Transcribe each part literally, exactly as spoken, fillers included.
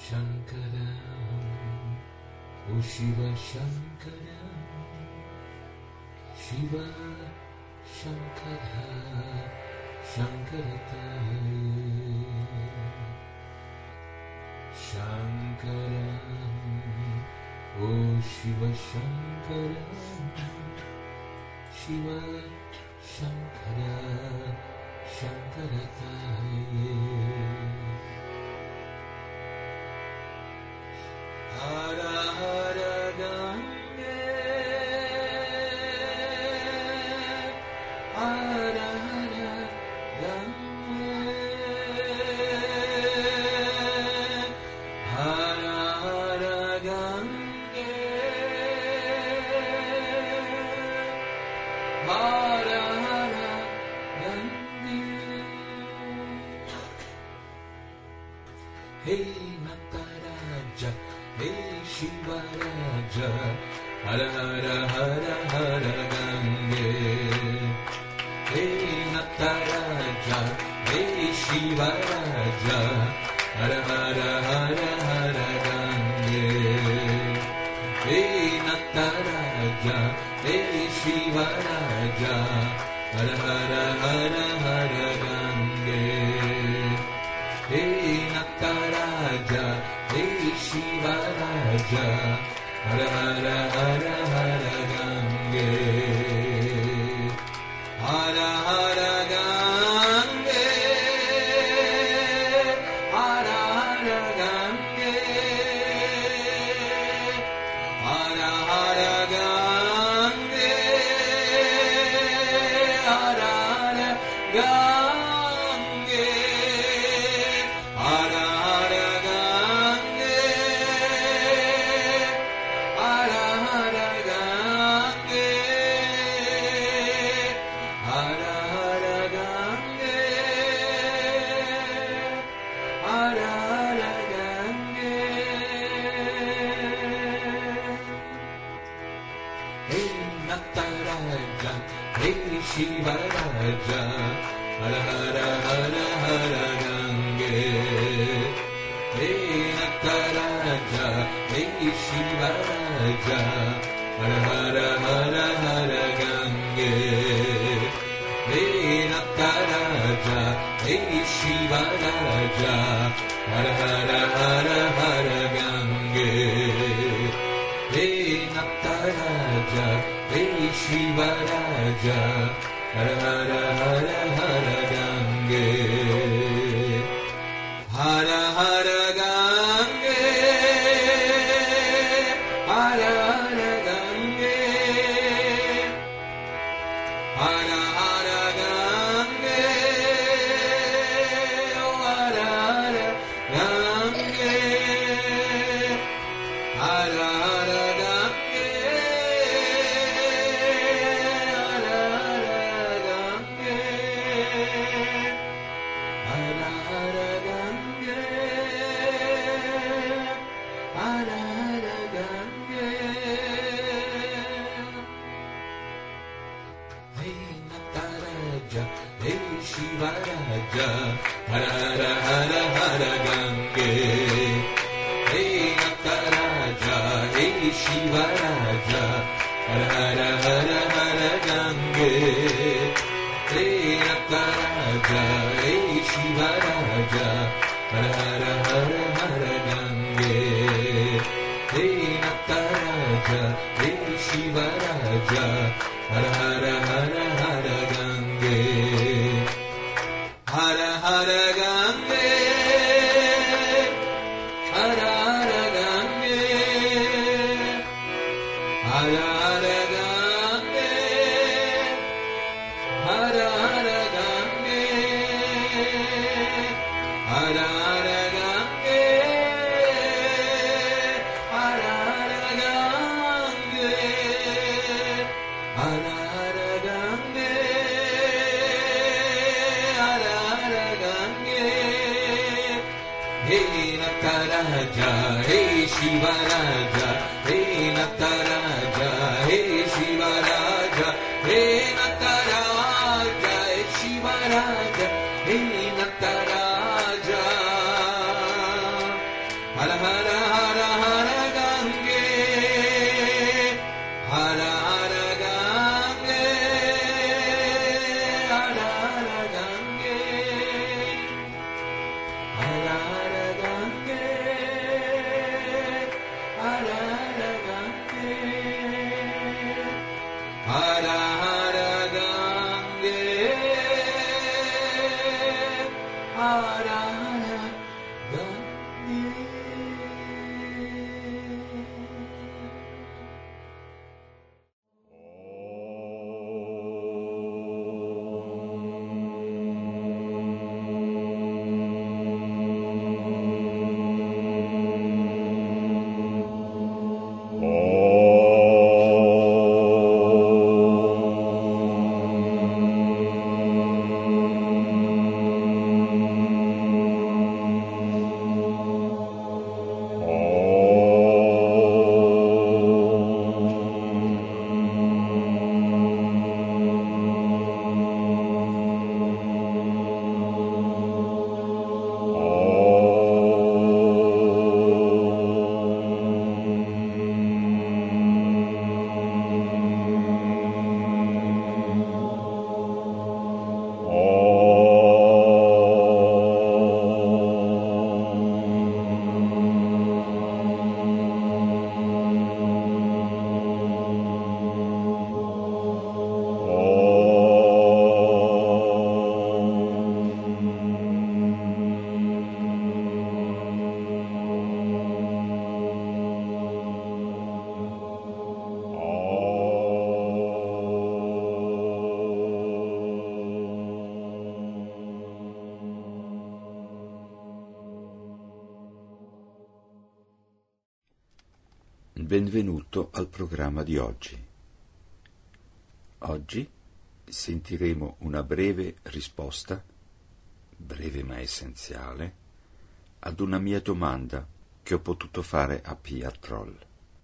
Shankaram, O Shiva Shankaram, Shiva Shankara, Shankarataye. Shankaram, O Shiva Shankaram, Shiva Shankara, Shankarataye. Hara Hara Gange, Hara Hara Gange, Hara Hara Gange, Hara Hara Gange. Hey Nataraja, Hey Shiva Raja, Hara Hara Hara Hara Gange. Hey Nataraja, Hey Shiva Raja, Hara Hara Hara Hara Gange. Hey Nataraja, Hey Shiva Raja, Hara Hara Hara Hara Gange. Hey Nataraja, Hey Shiva Raja, Hara Hara Hara Hara Gange. Hara Hara Gange, Hara Hara Gange, Hara Hara Gange, Hara Hara Gange, Hara Hara Gange, Hara Hara Gange, Hara Hara Gange, Hara Hara Gange. Hey Nataraja, Hey Shiva Raja, Hara Hara Hara Hara Gange. Hey Nataraja, Hey Shiva Raja, Hara Hara Hara Hara Gange. Hey Nataraja, Hey Shiva Raja, Hara Hara Hara Hara Gange. Hey Nataraja, Hey Shiva Raja, Hara Hara Hara Hara Gange. Hara Hara Gange, Hara Hara Gange, Hara Hara Gange, oh Hara Hara Gange, Hara Hara Gange, Hara Hara Gange, Hara Hara Gange, Hara Hara Gange. Hey Nataraja, Hey Shiva Raja, Hara Hara Hara Hara Gange. Hey Nataraja, Hey Shiva Raja, Hara Hara Hara Hara Gange. Hey Nataraja, Hey Shiva Raja, Hara Hara Hara Hara Gange. Hey Nataraja, Hey Shiva Raja, Hara Hara Hara Hara Gange. Hara Hara Gange, Hara Hara Gange, Hara Hara Gange, Hara Hara Gange, Hara Hara Gange, Hara Hara Gange, Hara Hara Gange, Hara Hara Gange. Hey Nataraja, Hey Shiva Raja, Hey Nataraja, Hey Shiva Raja, Hey Nataraja, Hey Shiva Raja, Hey Nataraja, Hara Benvenuto al programma di oggi. Oggi sentiremo una breve risposta, breve ma essenziale, ad una mia domanda che ho potuto fare a Pia Troll.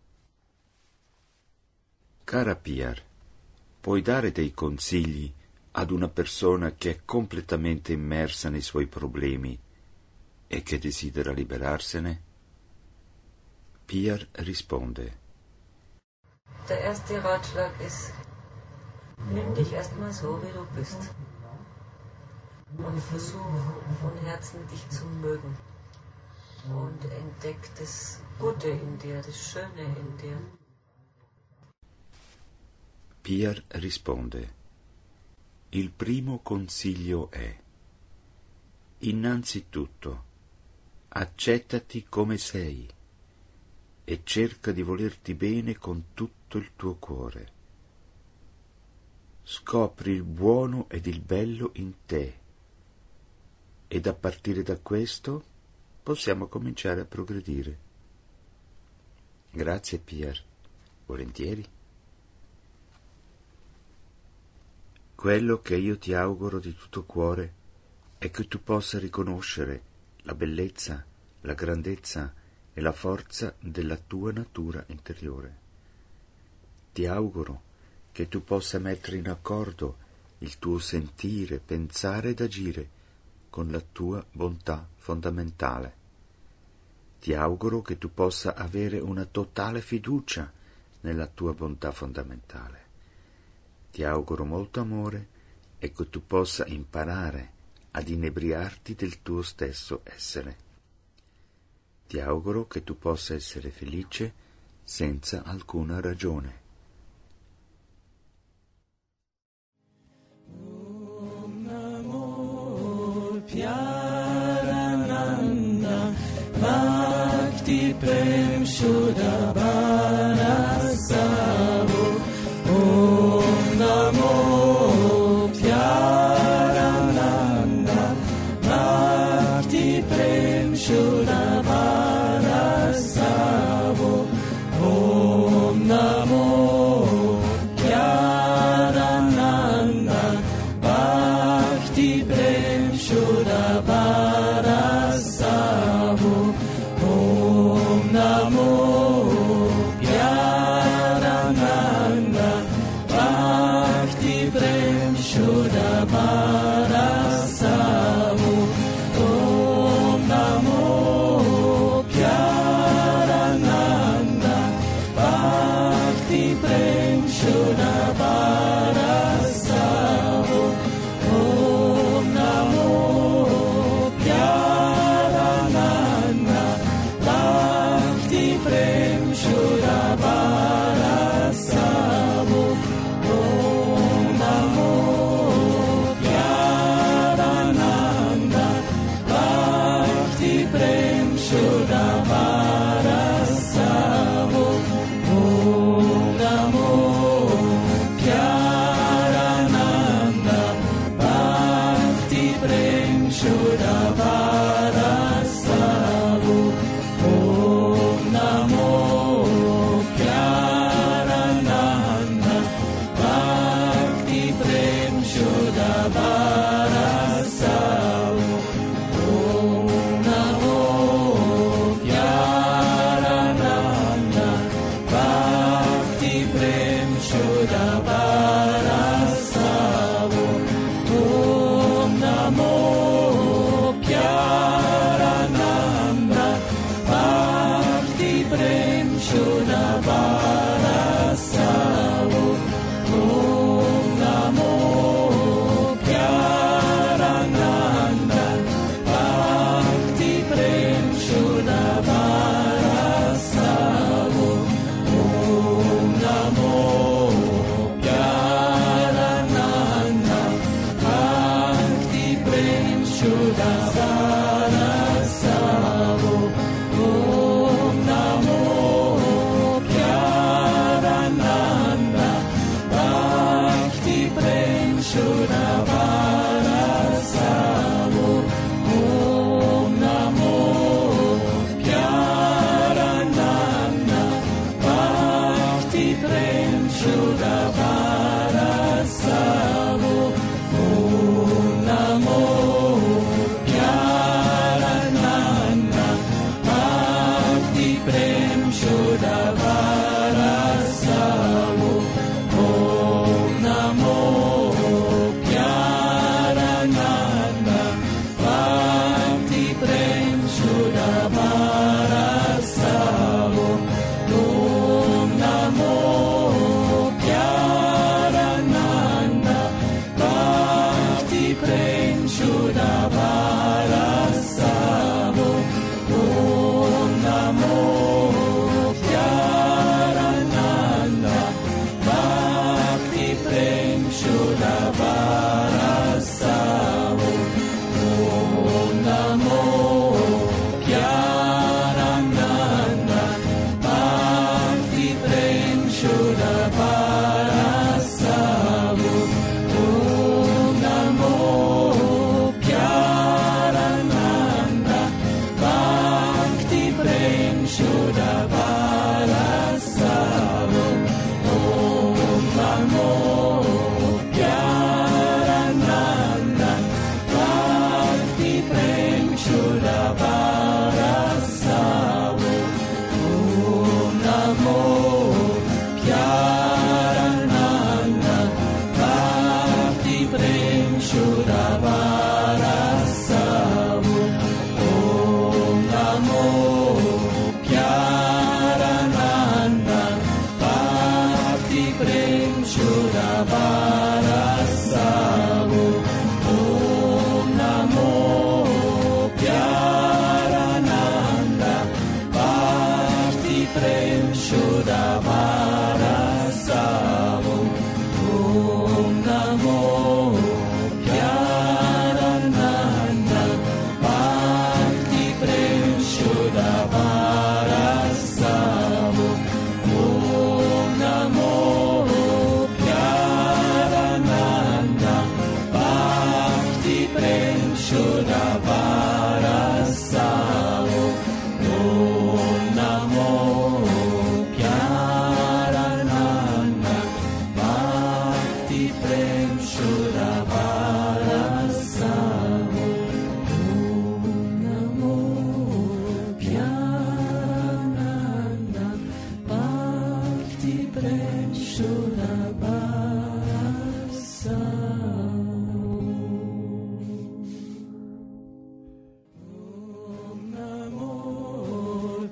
Cara Pia, puoi dare dei consigli ad una persona che è completamente immersa nei suoi problemi e che desidera liberarsene? Pia risponde: Der erste Ratschlag ist, nimm dich erstmal so, wie du bist. Und versuch von Herzen dich zu mögen. Und entdeck das Gute in dir, das Schöne in dir. Pia risponde: il primo consiglio è: innanzitutto, accettati come sei e cerca di volerti bene con tutto il tuo cuore. Scopri il buono ed il bello in te ed a partire da questo possiamo cominciare a progredire. Grazie Pia, volentieri. Quello che io ti auguro di tutto cuore è che tu possa riconoscere la bellezza, la grandezza e la forza della tua natura interiore. Ti auguro che tu possa mettere in accordo il tuo sentire, pensare ed agire con la tua bontà fondamentale. Ti auguro che tu possa avere una totale fiducia nella tua bontà fondamentale. Ti auguro molto amore e che tu possa imparare ad inebriarti del tuo stesso essere. Ti auguro che tu possa essere felice senza alcuna ragione. Om Namo Pyarananda Bhakti Prem Shuddhabara Savo. Om Namo Pyarananda Bhakti Prem Shuddhabara Savo. Om Namo Pyarananda Bhakti Prem Shuddhabara Savo. Om Namo Pyarananda Bhakti Prem Shuddhabara Savo. Om Namo Pyarananda Bhakti Prem Shuddhabara Savo. Om Namo Pyarananda Bhakti Prem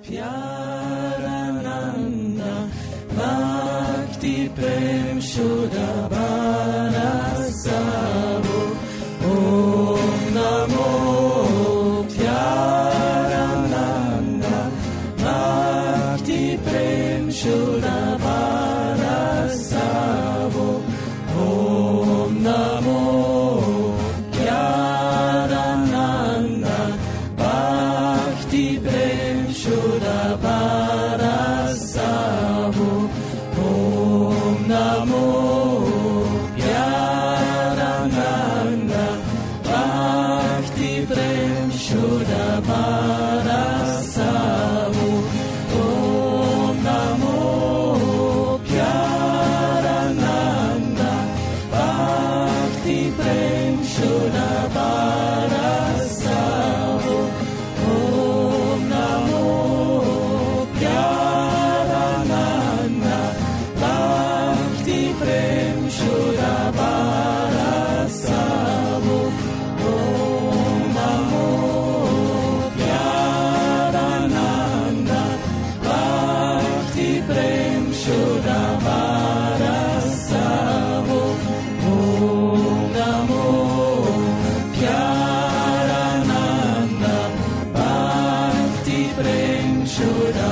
Pyarananda Bhakti Prem Shuddha Bharasavo Om Namo Pyarananda Bhakti Prem Shuddha Bharasavo Om Namo Pyarananda Bhakti Prem Shuddha Bharasavo Om Namo Pyarananda Bhakti Prem Shuddha Bharasavo Om Namo Pyarananda Bhakti Prem Shuddha Bharasavo Om Namo Pyarananda Bhakti Prem Shuddha Bharasavo Om Namo Pyarananda Bhakti Prem Shuddha Bharasavo Om Namo Pyarananda Bhakti Prem Shuddha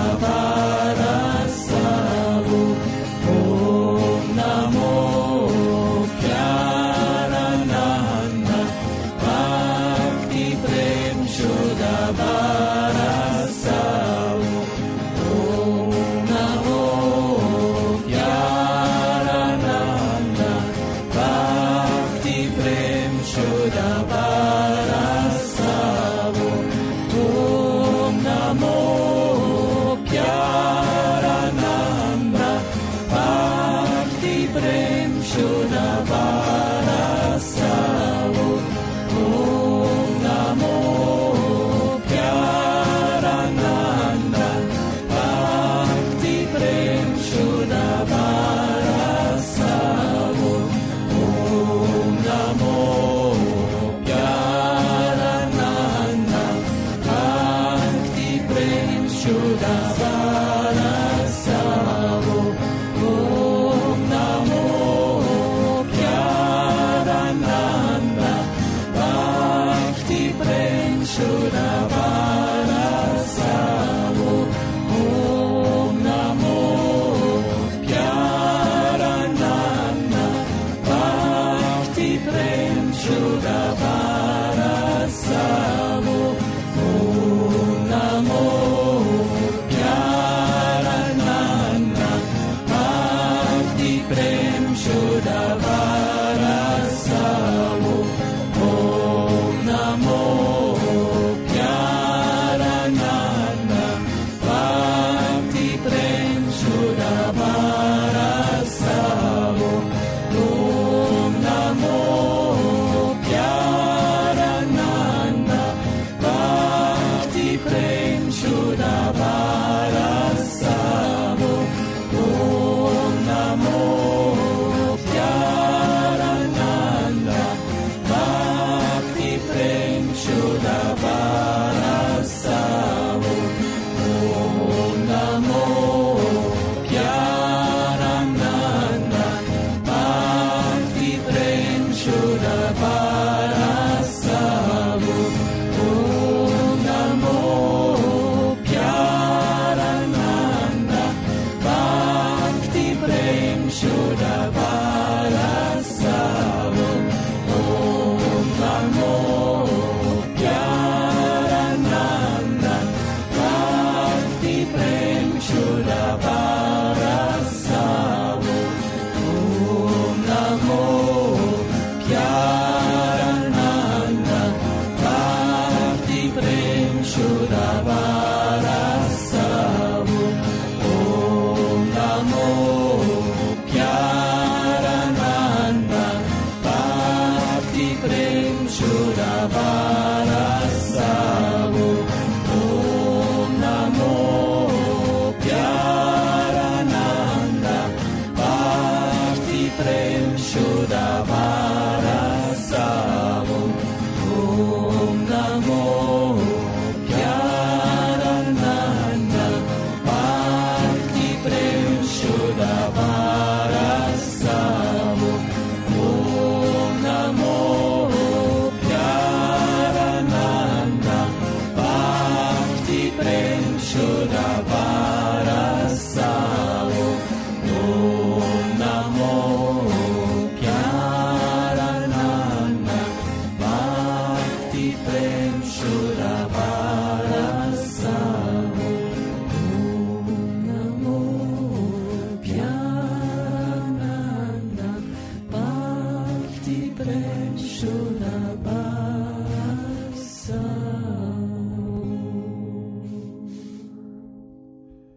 Bharasavo Om Namo Pyarananda Bhakti Prem Shuddha Bharasavo Om Namo Pyarananda Bhakti Prem Shuddha Bharasavo Om Namo Pyarananda Bhakti Prem Shuddha Bharasavo Om Namo Pyarananda Bhakti Prem Shuddha Bharasavo Om Namo Pyarananda Bhakti Prem Shuddha Bharasavo Om Namo Pyarananda Bhakti Prem Shuddha Bharasavo Om Namo Pyarananda Bhakti Prem Shuddha Bharasavo Om Namo Pyarananda Bhakti Prem Shuddha Bharasavo Om Namo Pyarananda Bhakti Prem Shuddha Bharasavo Om Namo Pyarananda Bhakti Prem Shuddha Bharasavo Om Namo Pyarananda Bhakti Prem Shuddha Bharasavo Om Namo Pyarananda Bhakti Prem Shuddha Bharasavo Om Namo Pyarananda Prem Shuddhavarasaho Om Namo Pyarananda Bhakti Prem Shuddhavarasaho Om Namo Pyarananda Bhakti Prem Shuddhavarasaho.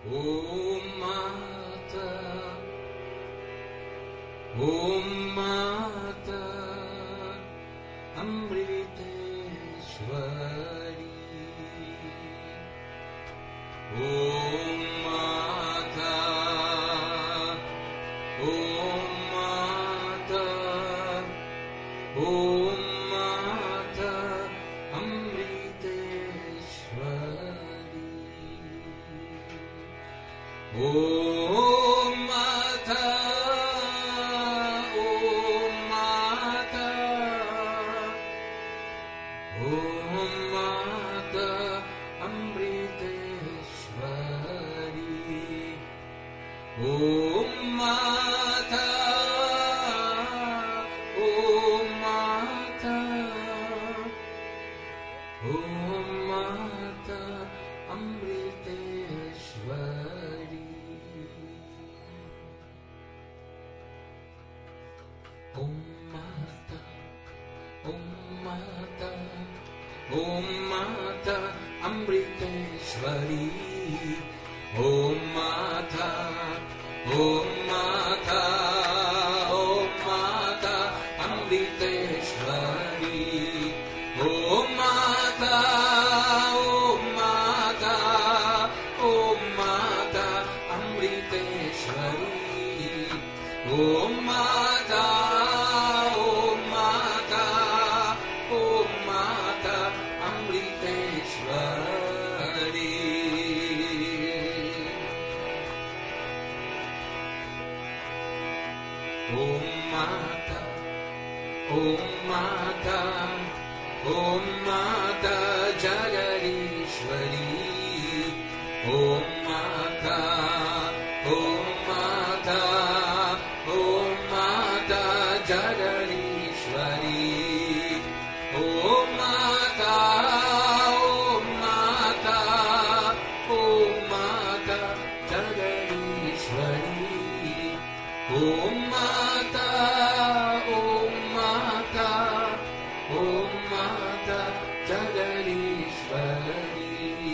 Om Mata, Om Mata, Amriteshwari. Om Mata, Om Mata, Om Mata, Amriteshwari. Om Mata, Om Mata, Om Mata, Amriteshwari. Om Mata, Om Mata, Om Mata, Amriteshwari. Om Mata, Om Mata, Om Mata, Amriteshwari. Om Mata, Om Mata, Om Mata, Amriteshwari. Om Mata, Om Mata, Om Mata, Amriteshwari. Om Mata, Om Mata, Om Mata, Amriteshwari. Om Mata, Om Mata, Om Mata, Jagadishwari. Om Mata, Om Mata, Om Mata, Jagadishwari. Om Mata, Om Mata, Om Mata, Jagadishwari. Om Mata, Om Mata, Om Mata, Jagadishwari.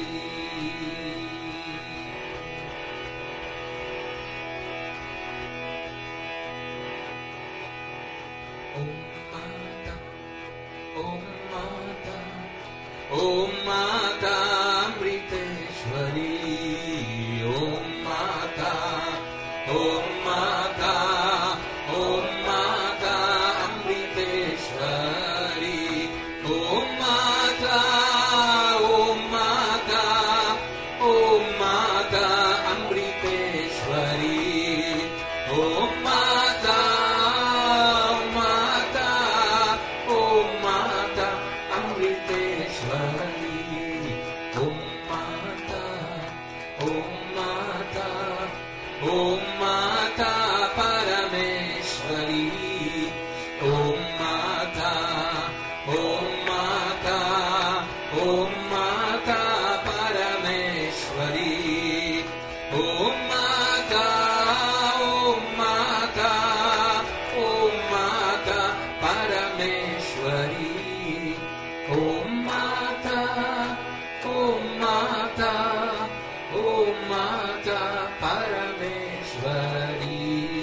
Om Mata, Om Mata, Om Mata, Amriteshwari. Om Mata, Om Mata, Om Mata, Amriteshwari. Om Mata, Om Mata, Om Mata, Amriteshwari. Om Mata, Om Mata, Om Mata, Amriteshwari. Om Mata, Om Mata, Om Mata, Parameshwari. Om Mata, Om Mata, Om Mata, Parameshwari. Om Mata, Om Mata, Om Mata, Parameshwari. Om Mata, Om Mata, Om Mata, Parameshwari.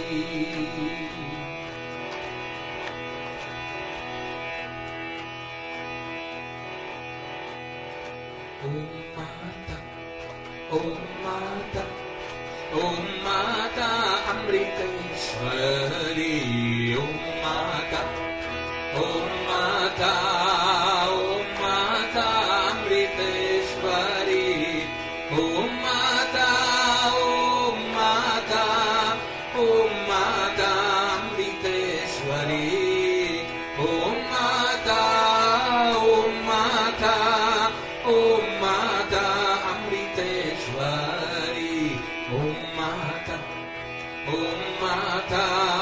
Om Mata, Om Mata, Om Mata, Amriteshwari. Om Mata, Om Mata, Om Mata, Amriteshwari. Om Mata, Om Mata, Om Mata, Amriteshwari. Om Mata, Om Mata, Om Mata, Amriteshwari. Om Mata, Om Mata,